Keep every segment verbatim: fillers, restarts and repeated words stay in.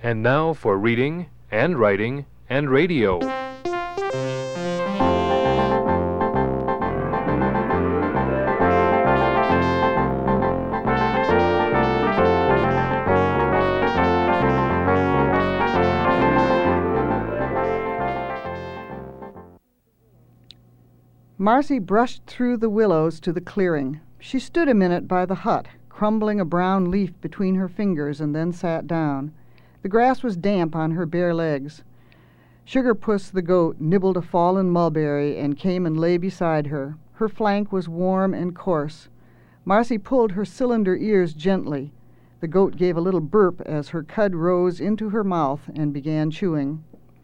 And now for reading and writing and radio. Marcy brushed through the willows to the clearing. She stood a minute by the hut, crumbling a brown leaf between her fingers, and then sat down. The grass was damp on her bare legs. Sugar Puss the goat nibbled a fallen mulberry and came and lay beside her. Her flank was warm and coarse. Marcy pulled her cylinder ears gently. The goat gave a little burp as her cud rose into her mouth and began chewing.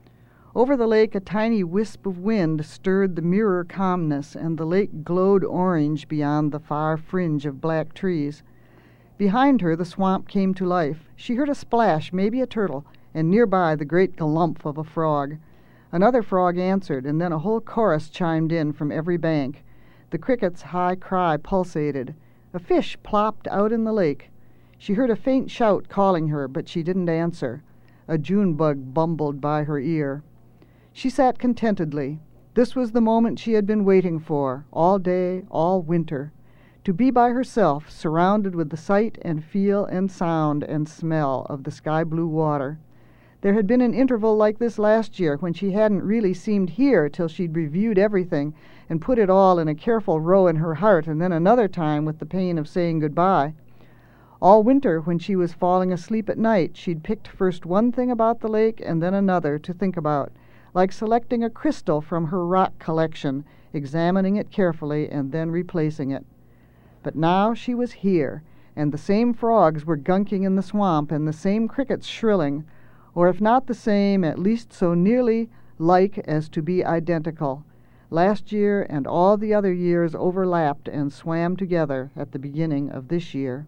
Over the lake a tiny wisp of wind stirred the mirror calmness, and the lake glowed orange beyond the far fringe of black trees. Behind her the swamp came to life. She heard a splash, maybe a turtle, and nearby the great galumph of a frog. Another frog answered, and then a whole chorus chimed in from every bank. The cricket's high cry pulsated. A fish plopped out in the lake. She heard a faint shout calling her, but she didn't answer. A June bug bumbled by her ear. She sat contentedly. This was the moment she had been waiting for, all day, all winter. To be by herself, surrounded with the sight and feel and sound and smell of the sky-blue water. There had been an interval like this last year when she hadn't really seemed here till she'd reviewed everything and put it all in a careful row in her heart, and then another time with the pain of saying goodbye. All winter, when she was falling asleep at night, she'd picked first one thing about the lake and then another to think about, like selecting a crystal from her rock collection, examining it carefully and then replacing it. But now she was here, and the same frogs were gunking in the swamp and the same crickets shrilling, or if not the same, at least so nearly like as to be identical. Last year and all the other years overlapped and swam together at the beginning of this year.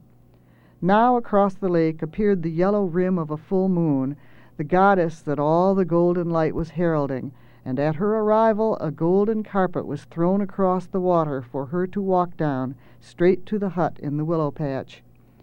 Now across the lake appeared the yellow rim of a full moon, the goddess that all the golden light was heralding, and at her arrival a golden carpet was thrown across the water for her to walk down, straight to the hut in the willow patch.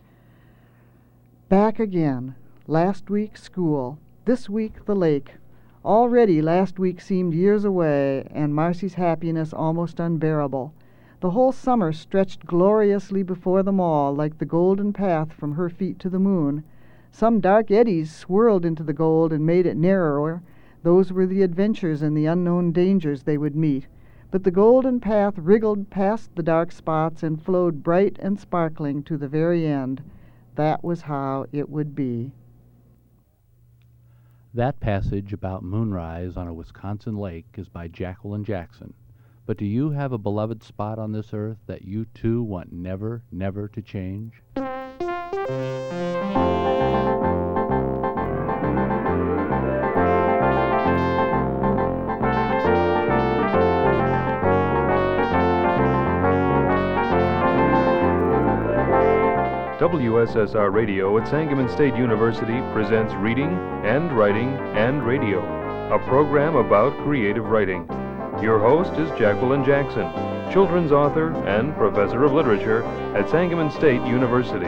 Back again. Last week school. This week the lake. Already last week seemed years away, and Marcy's happiness almost unbearable. The whole summer stretched gloriously before them all, like the golden path from her feet to the moon. Some dark eddies swirled into the gold and made it narrower. Those were the adventures and the unknown dangers they would meet. But the golden path wriggled past the dark spots and flowed bright and sparkling to the very end. That was how it would be. That passage about moonrise on a Wisconsin lake is by Jacqueline Jackson. But do you have a beloved spot on this earth that you too want never, never to change? W S S R Radio at Sangamon State University presents Reading and Writing and Radio, a program about creative writing. Your host is Jacqueline Jackson, children's author and professor of literature at Sangamon State University.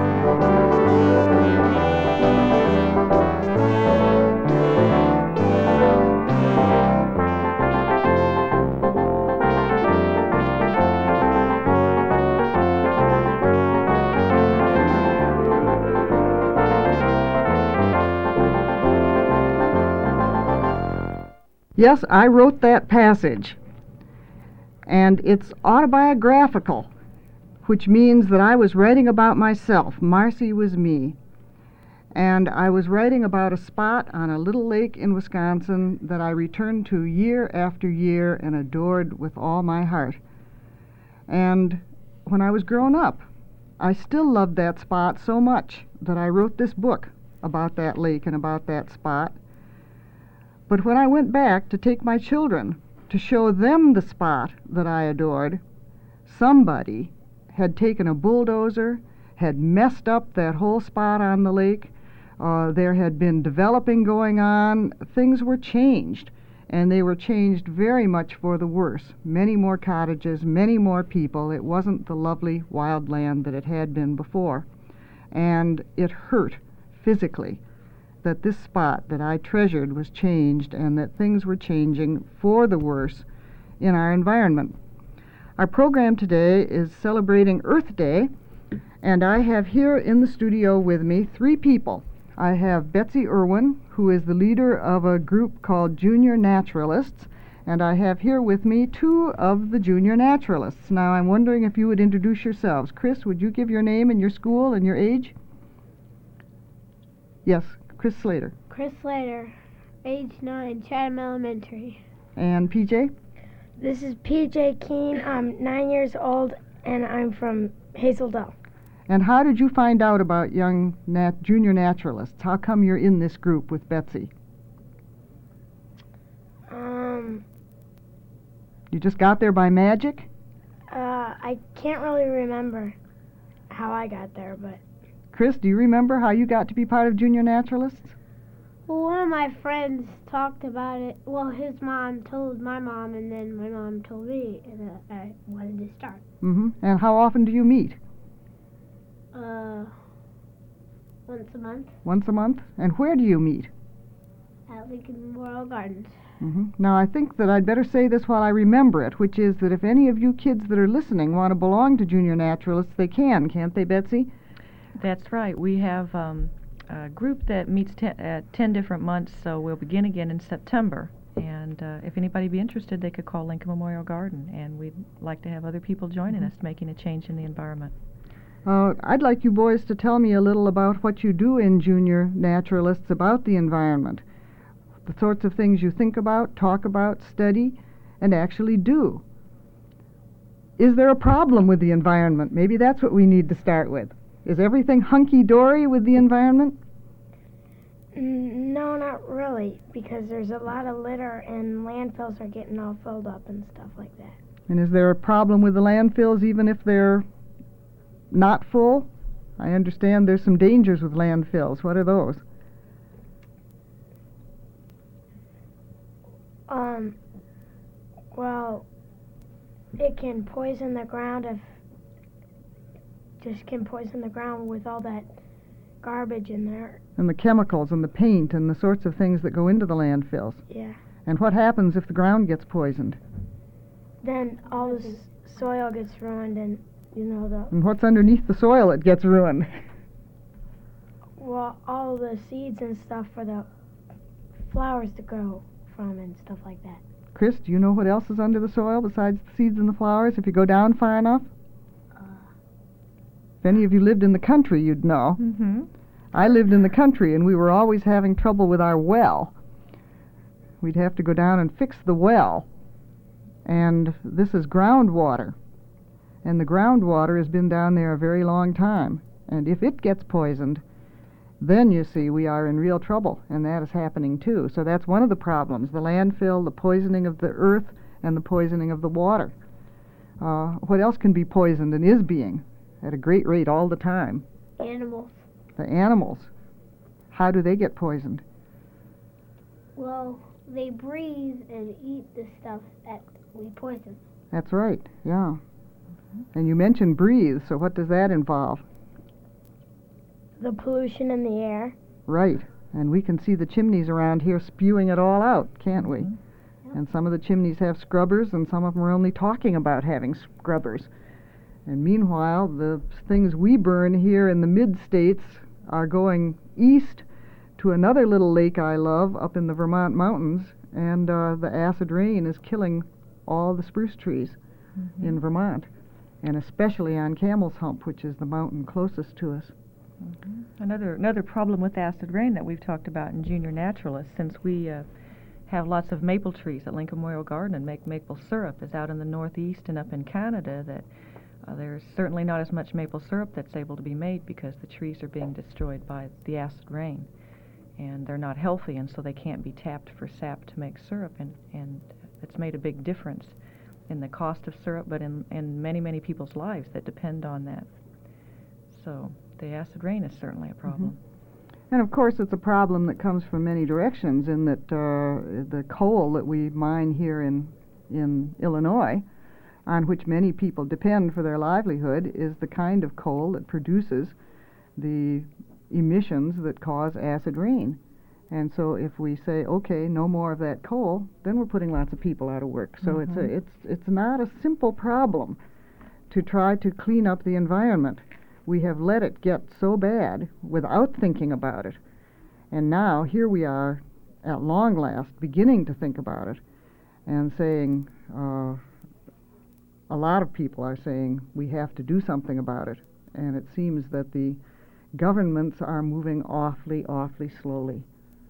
Yes, I wrote that passage, and it's autobiographical, which means that I was writing about myself. Marcy was me, and I was writing about a spot on a little lake in Wisconsin that I returned to year after year and adored with all my heart. And when I was grown up, I still loved that spot so much that I wrote this book about that lake and about that spot. But when I went back to take my children to show them the spot that I adored, somebody had taken a bulldozer, had messed up that whole spot on the lake. Uh, there had been developing going on. Things were changed, and they were changed very much for the worse. Many more cottages, many more people. It wasn't the lovely wild land that it had been before. And it hurt physically. that this spot that I treasured was changed and that things were changing for the worse in our environment. Our program today is celebrating Earth Day, and I have here in the studio with me three people. I have Betsy Irwin, who is the leader of a group called Junior Naturalists, and I have here with me two of the Junior Naturalists. Now, I'm wondering if you would introduce yourselves. Chris, would you give your name and your school and your age? Yes, Chris Slater. Chris Slater, age nine, Chatham Elementary. And P J? This is P J Keene. I'm nine years old, and I'm from Hazeldell. And how did you find out about young nat- junior naturalists? How come you're in this group with Betsy? Um, You just got there by magic? uh, I can't really remember how I got there, but Chris, do you remember how you got to be part of Junior Naturalists? Well, one of my friends talked about it. Well, his mom told my mom, and then my mom told me, and uh, I wanted to start. Mm-hmm. And how often do you meet? Uh, once a month Once a month? And where do you meet? at Lincoln Memorial Gardens. Mm-hmm. Now, I think that I'd better say this while I remember it, which is that if any of you kids that are listening want to belong to Junior Naturalists, they can, can't they, Betsy? That's right. We have um, a group that meets ten, uh, ten different months, so we'll begin again in September. And uh, if anybody be interested, they could call Lincoln Memorial Garden, and we'd like to have other people joining Mm-hmm. us, making a change in the environment. Uh, I'd like you boys to tell me a little about what you do in Junior Naturalists about the environment, the sorts of things you think about, talk about, study, and actually do. Is there a problem with the environment? Maybe that's what we need to start with. Is everything hunky-dory with the environment? mm, no, not really, because there's a lot of litter, and landfills are getting all filled up and stuff like that. And is there a problem with the landfills even if they're not full? I understand there's some dangers with landfills. What are those? Um, well, it can poison the ground if, just can poison the ground with all that garbage in there. And the chemicals and the paint and the sorts of things that go into the landfills. Yeah. And what happens if the ground gets poisoned? Then all the s- soil gets ruined, and, you know, the, And what's underneath the soil that gets ruined? well, all the seeds and stuff for the flowers to grow from and stuff like that. Chris, do you know what else is under the soil besides the seeds and the flowers if you go down far enough? Uh, If any of you lived in the country, you'd know. Mm-hmm. I lived in the country, and we were always having trouble with our well. We'd have to go down and fix the well. And this is groundwater. And the groundwater has been down there a very long time. And if it gets poisoned, then you see we are in real trouble, and that is happening too. So that's one of the problems, the landfill, the poisoning of the earth, and the poisoning of the water. Uh, what else can be poisoned and is being at a great rate all the time? animals. The animals. How do they get poisoned? Well, they breathe and eat the stuff that we poison. That's right, yeah. And you mentioned breathe, so what does that involve? The pollution in the air. Right, and we can see the chimneys around here spewing it all out, can't we? Mhm. Yep. And some of the chimneys have scrubbers, and some of them are only talking about having scrubbers. And meanwhile, the things we burn here in the mid-states are going east to another little lake I love up in the Vermont mountains, and uh, the acid rain is killing all the spruce trees Mm-hmm. in Vermont, and especially on Camel's Hump, which is the mountain closest to us. Mm-hmm. Another another problem with acid rain that we've talked about in Junior Naturalists, since we uh, have lots of maple trees at Lincoln Memorial Garden and make maple syrup, is out in the northeast and up in Canada that uh, there's certainly not as much maple syrup that's able to be made because the trees are being destroyed by the acid rain. And they're not healthy, and so they can't be tapped for sap to make syrup, and, and it's made a big difference in the cost of syrup, but in, in many, many people's lives that depend on that. So the acid rain is certainly a problem. Mm-hmm. And of course, it's a problem that comes from many directions, in that uh, the coal that we mine here in, in Illinois, on which many people depend for their livelihood, is the kind of coal that produces the emissions that cause acid rain. And so if we say, okay, no more of that coal, then we're putting lots of people out of work. So Mhm. it's a, it's it's not a simple problem to try to clean up the environment. We have let it get so bad without thinking about it. And now here we are at long last beginning to think about it and saying, uh, a lot of people are saying we have to do something about it. And it seems that the governments are moving awfully, awfully slowly.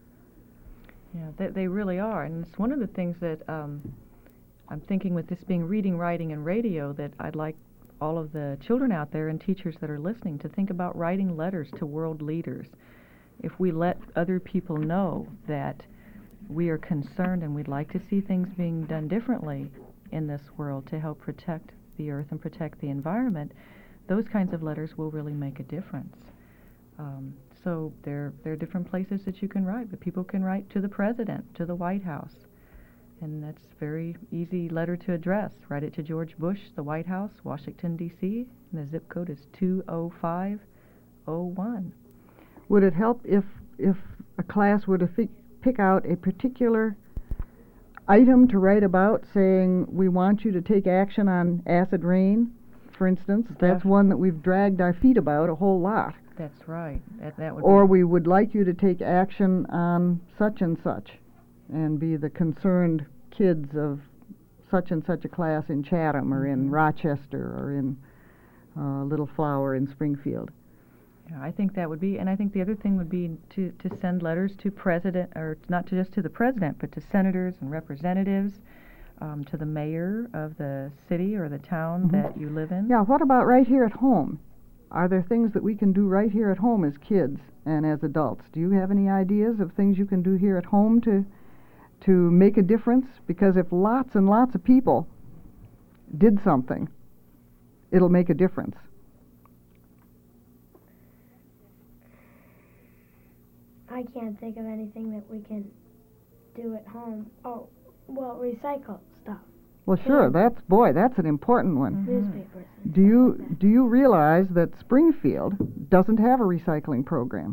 Yeah, they, they really are. And it's one of the things that um, I'm thinking with this being reading, writing, and radio, that I'd like all of the children out there and teachers that are listening to think about writing letters to world leaders. If we let other people know that we are concerned and we'd like to see things being done differently in this world to help protect the earth and protect the environment, those kinds of letters will really make a difference. Um, so there, there are different places that you can write, but people can write to the president, to the White House, and that's a very easy letter to address. Write it to George Bush, the White House, Washington, D C, and the zip code is two oh five oh one. Would it help if if a class were to fi- pick out a particular item to write about, saying we want you to take action on acid rain, for instance? That's Def- one that we've dragged our feet about a whole lot. That's right. That, that would Or be we would like you to take action on such and such, and be the concerned kids of such and such a class in Chatham or in Mhm. Rochester or in uh, Little Flower in Springfield. Yeah, I think that would be, and I think the other thing would be to, to send letters to president, or not to just to the president, but to senators and representatives, um, to the mayor of the city or the town Mhm. that you live in. Yeah, what about right here at home? Are there things that we can do right here at home as kids and as adults? Do you have any ideas of things you can do here at home to to make a difference? Because if lots and lots of people did something, it'll make a difference. I can't think of anything that we can do at home. Oh, well, recycle stuff. Well, sure, Yeah. that's, boy, that's an important one. Mhm. Newspapers. and Do stuff you like that. do you realize that Springfield doesn't have a recycling program?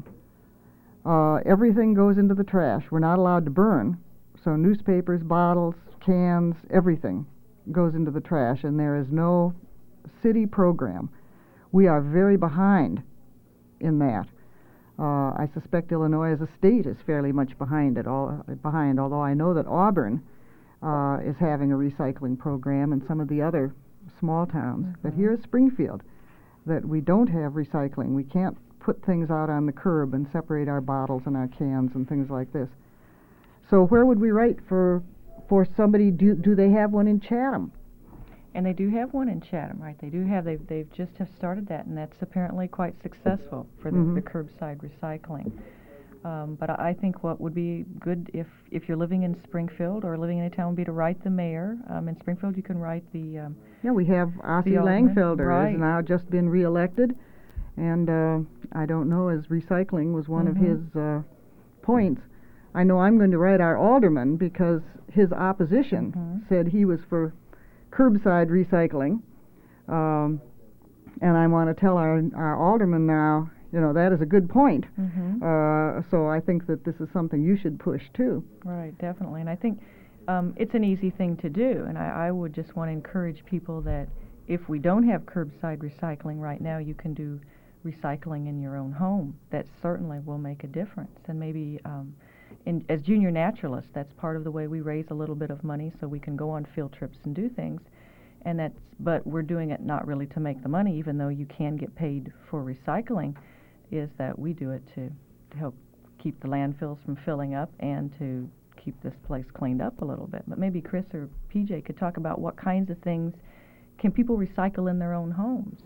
Uh, everything goes into the trash. We're not allowed to burn, so newspapers, bottles, cans, everything goes into the trash, and there is no city program. We are very behind in that. Uh, I suspect Illinois as a state is fairly much behind it. All behind, although I know that Auburn uh, is having a recycling program, and some of the other small towns. But here is Springfield, that we don't have recycling. We can't put things out on the curb and separate our bottles and our cans and things like this. So where would we write for for somebody? Do do they have one in Chatham? And they do have one in Chatham, right? They do have, they've, they've just have started that, and that's apparently quite successful for the, Mhm. the curbside recycling. Um, but I I think what would be good if, if you're living in Springfield or living in a town would be to write the mayor. Um, in Springfield, you can write the um, Yeah, we have Ossie The alderman, Langfelder right. has now just been reelected, and uh, I don't know, as recycling was one Mhm. of his uh, points. I know I'm going to write our alderman because his opposition Mhm. said he was for curbside recycling, um, and I want to tell our, our alderman now, you know, that is a good point. mhm. Uh, so I think that this is something you should push too. Right, definitely. And I think um, it's an easy thing to do. And I, I would just want to encourage people that if we don't have curbside recycling right now, you can do recycling in your own home. That certainly will make a difference. And maybe um, in, as junior naturalists, that's part of the way we raise a little bit of money so we can go on field trips and do things. And that's, but we're doing it not really to make the money, even though you can get paid for recycling, is that we do it to, to help keep the landfills from filling up and to keep this place cleaned up a little bit. But maybe Chris or P J could talk about what kinds of things can people recycle in their own homes.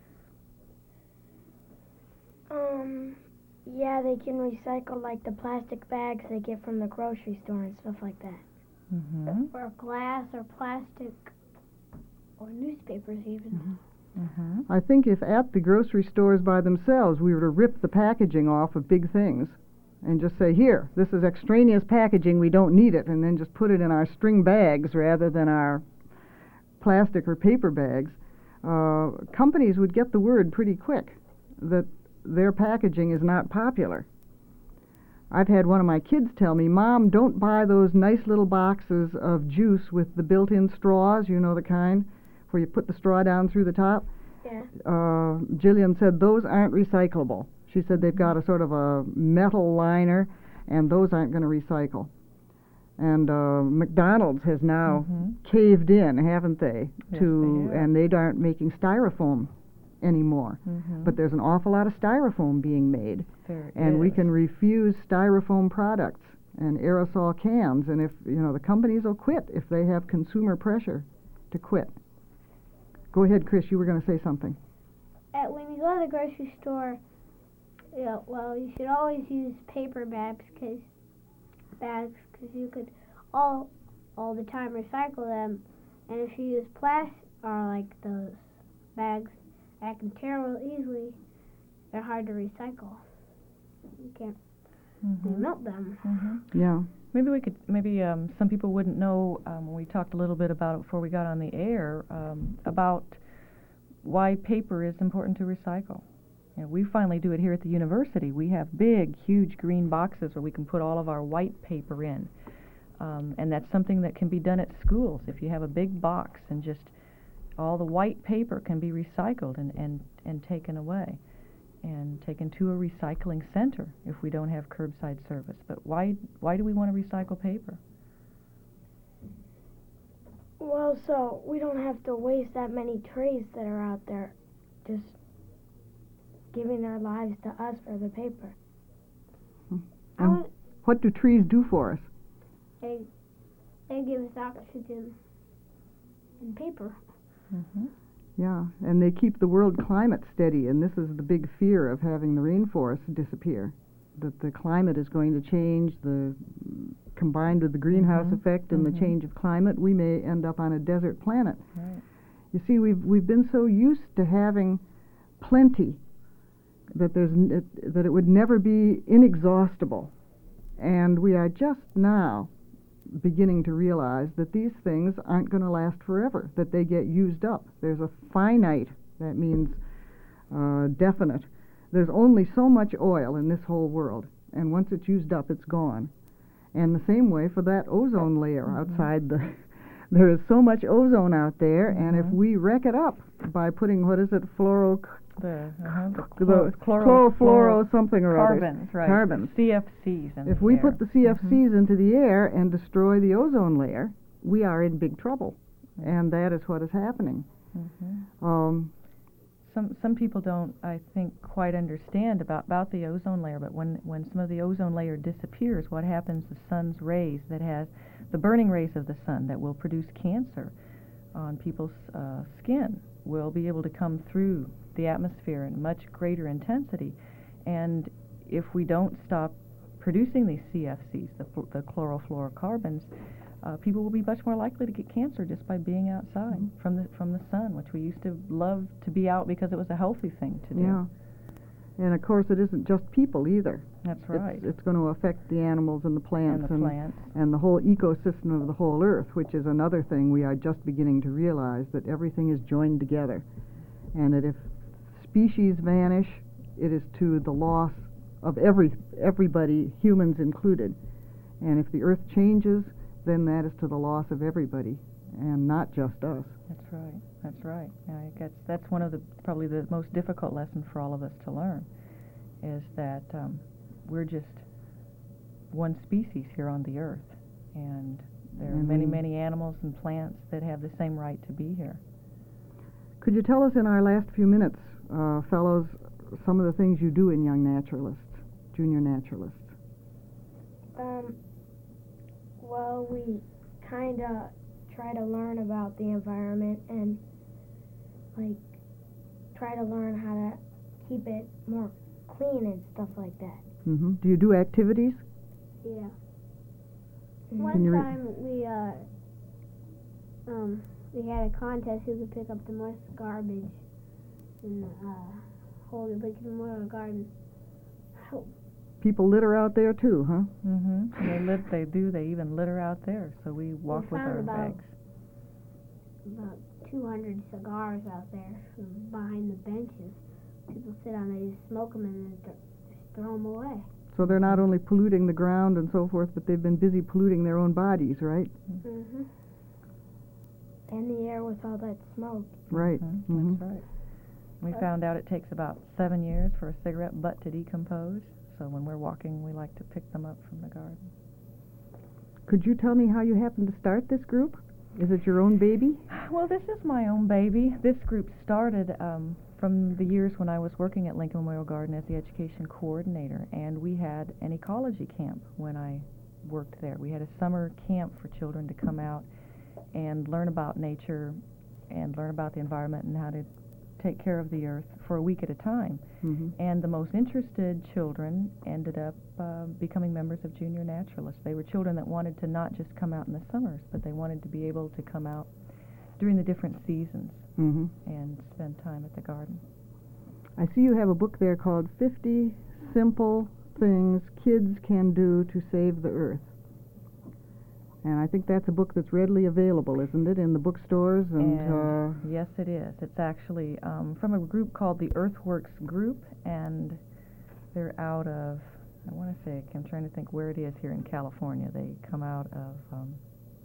Um, yeah, they can recycle like the plastic bags they get from the grocery store and stuff like that. Mm-hmm. Or glass or plastic or newspapers even. Mm-hmm. I think if at the grocery stores by themselves we were to rip the packaging off of big things and just say, here, this is extraneous packaging, we don't need it, and then just put it in our string bags rather than our plastic or paper bags, uh, companies would get the word pretty quick that their packaging is not popular. I've had one of my kids tell me, Mom, don't buy those nice little boxes of juice with the built-in straws, you know the kind, where you put the straw down through the top. Yeah. Uh, Jillian said those aren't recyclable. She said they've got a sort of a metal liner, and those aren't going to recycle. And uh, McDonald's has now Mm-hmm. caved in, haven't they? Yes, to they have. and they aren't making styrofoam anymore. Mm-hmm. But there's an awful lot of styrofoam being made, There and we is. can refuse styrofoam products and aerosol cans. And if you know the companies will quit if they have consumer pressure to quit. Go ahead, Chris. You were going to say something. Uh, when you go to the grocery store, you know, well, you should always use paper bags because bags because you could all all the time recycle them. And if you use plastic or like those bags that can tear real easily, they're hard to recycle. You can't Mm-hmm. melt them. Mm-hmm. Yeah. Maybe we could. Maybe um, some people wouldn't know. Um, when we talked a little bit about it before we got on the air um, about why paper is important to recycle. You know, we finally do it here at the university. We have big, huge green boxes where we can put all of our white paper in, um, and that's something that can be done at schools. If you have a big box and just all the white paper can be recycled and and and taken away. And taken to a recycling center if we don't have curbside service. But why why do we want to recycle paper? Well, so we don't have to waste that many trees that are out there just giving their lives to us for the paper. I And would, what do trees do for us? they, they give us oxygen and paper. Mm-hmm. Yeah, and they keep the world climate steady, and this is the big fear of having the rainforests disappear, that the climate is going to change, the combined with the greenhouse Mhm, effect and mhm. the change of climate, we may end up on a desert planet. Right. You see, we've we've been so used to having plenty that there's n- it, that it would never be inexhaustible, and we are just now beginning to realize that these things aren't going to last forever, that they get used up. There's a finite, that means uh, definite. There's only so much oil in this whole world, and once it's used up, it's gone. And the same way for that ozone layer Mhm. outside the... There is so much ozone out there, and if Mhm. we wreck it up by putting, what is it, fluoro... The, uh-huh, the the chlor- chloro- chlorofluoro something or other. carbons, right? Carbons. C F Cs. In If the we air. put the C F Cs Mhm. into the air and destroy the ozone layer, we are in big trouble, and that is what is happening. Mhm. Um, Some some people don't, I think, quite understand about, about the ozone layer. But when when some of the ozone layer disappears, what happens? The sun's rays that has the burning rays of the sun that will produce cancer on people's uh, skin will be able to come through the atmosphere in much greater intensity. And if we don't stop producing these C F Cs, the, fl- the chlorofluorocarbons, uh, people will be much more likely to get cancer just by being outside Mm-hmm. from the from the sun, which we used to love to be out because it was a healthy thing to do. yeah. And of course, it isn't just people either. That's right. It's, it's going to affect the animals and the plants and the plants. and the whole ecosystem of the whole earth, which is another thing we are just beginning to realize, that everything is joined together, and that if species vanish, it is to the loss of every everybody, humans included. And if the earth changes, then that is to the loss of everybody, and not just us. That's right. That's right. I guess that's one of the probably the most difficult lessons for all of us to learn, is that um, we're just one species here on the earth, and there are And many, we- many animals and plants that have the same right to be here. Could you tell us in our last few minutes, uh, fellows, some of the things you do in Young Naturalists, Junior Naturalists? Um, well, we kind of try to learn about the environment and, like, try to learn how to keep it more clean and stuff like that. Mm-hmm. Do you do activities? Yeah. Mhm. One Can you re- time we uh um we had a contest who could pick up the most garbage in the uh whole Lincoln Memorial Garden. Oh, People litter out there too, huh? Mm-hmm. They lit. They do. They even litter out there. So we walk with found our about- bags. about two hundred cigars out there from behind the benches. People sit on, they just smoke them and then th- just throw them away. So they're not only polluting the ground and so forth, but they've been busy polluting their own bodies, right? Mhm. And the air with all that smoke. Right. Mm-hmm. Mhm. That's right. We found out it takes about seven years for a cigarette butt to decompose. So when we're walking, we like to pick them up from the garden. Could you tell me how you happened to start this group? Is it your own baby? Well, this is my own baby. This group started um, from the years when I was working at Lincoln Memorial Garden as the education coordinator, and we had an ecology camp when I worked there. We had a summer camp for children to come out and learn about nature and learn about the environment and how to take care of the earth for a week at a time. Mm-hmm. And the most interested children ended up uh, becoming members of Junior Naturalists. They were children that wanted to not just come out in the summers, but they wanted to be able to come out during the different seasons Mm-hmm. and spend time at the garden. I see you have a book there called fifty Simple Things Kids Can Do to Save the Earth. And I think that's a book that's readily available, isn't it, in the bookstores? And, And uh, yes, it is. It's actually um, from a group called the Earthworks Group, and they're out of, I want to say, I'm trying to think where it is here in California. They come out of, um,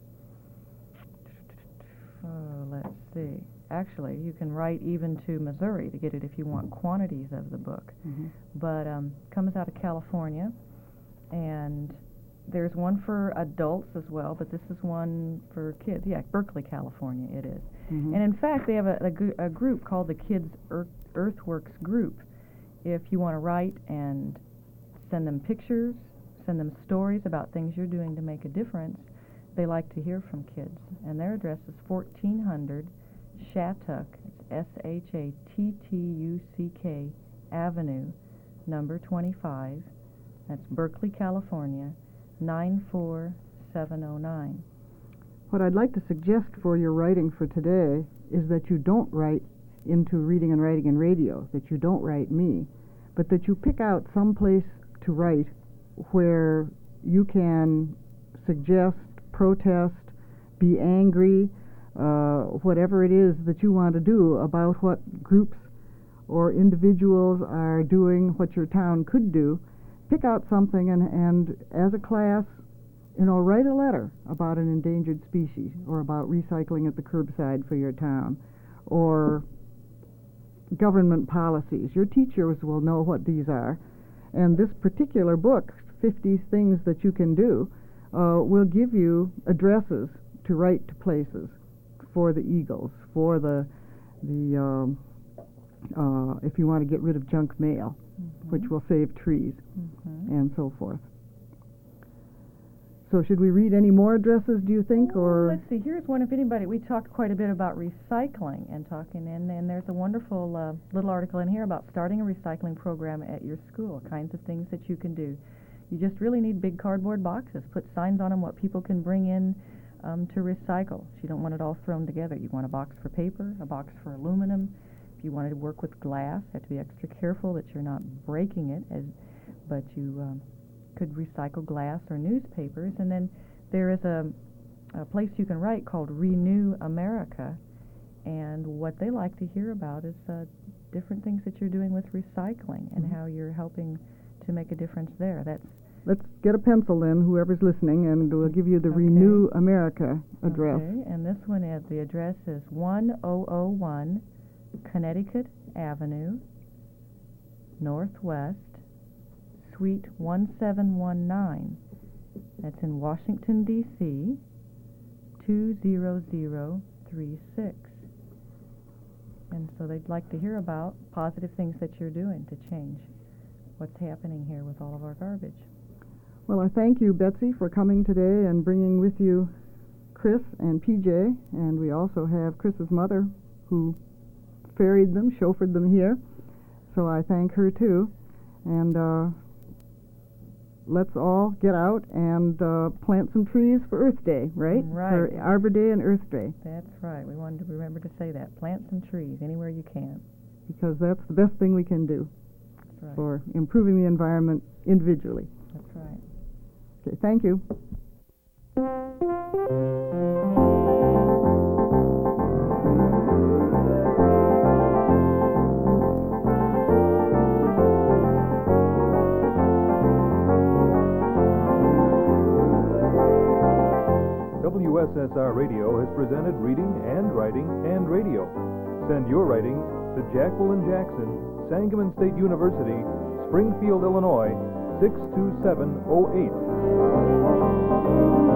oh, let's see. Actually, you can write even to Missouri to get it if you want quantities of the book. mhm. But um, comes out of California, and there's one for adults as well, but this is one for kids. Yeah, Berkeley, California it is. Mhm. And in fact, they have a, a, gr- a group called the Kids Earth, Earthworks Group. If you want to write and send them pictures, send them stories about things you're doing to make a difference, they like to hear from kids. And their address is fourteen hundred Shattuck, S H A T T U C K Avenue, number twenty-five. That's Berkeley, California, nine four seven oh nine. What I'd like to suggest for your writing for today is that you don't write into Reading and Writing and Radio, that you don't write me, but that you pick out some place to write where you can suggest, protest, be angry, uh, whatever it is that you want to do about what groups or individuals are doing, what your town could do. Pick out something and, and as a class, you know, write a letter about an endangered species or about recycling at the curbside for your town or government policies. Your teachers will know what these are. And this particular book, fifty Things That You Can Do, uh, will give you addresses to write to places for the Eagles, for the, the um, uh, if you want to get rid of junk mail, Mm-hmm. which will save trees, Mm-hmm. and so forth. So should we read any more addresses, do you think, or? Let's see, here's one. If anybody, we talked quite a bit about recycling and talking, and, and there's a wonderful uh, little article in here about starting a recycling program at your school, kinds of things that you can do. You just really need big cardboard boxes. Put signs on them what people can bring in um, to recycle. So you don't want it all thrown together. You want a box for paper, a box for aluminum. If you wanted to work with glass, you have to be extra careful that you're not breaking it, as, but you um, could recycle glass or newspapers. And then there is a, a place you can write called Renew America, and what they like to hear about is uh, different things that you're doing with recycling and Mm-hmm. how you're helping to make a difference there. That's Let's get a pencil then, whoever's listening, and we'll give you the Okay. Renew America address. Okay, and this one is, the address is one thousand one Connecticut Avenue, Northwest, Suite one seven one nine. That's in Washington, D C, two zero zero three six. And so they'd like to hear about positive things that you're doing to change what's happening here with all of our garbage. Well, I thank you, Betsy, for coming today and bringing with you Chris and P J, and we also have Chris's mother who ferried them, chauffeured them here, so I thank her too. And uh, let's all get out and uh, plant some trees for Earth Day, right? Right. For Arbor Day and Earth Day, That's right. We wanted to remember to say that. Plant some trees anywhere you can. because that's the best thing we can do That's right. for improving the environment individually. That's right. Okay, thank you. W S S R Radio has presented reading and writing and radio. Send your writings to Jacqueline Jackson, Sangamon State University, Springfield, Illinois, six two seven oh eight.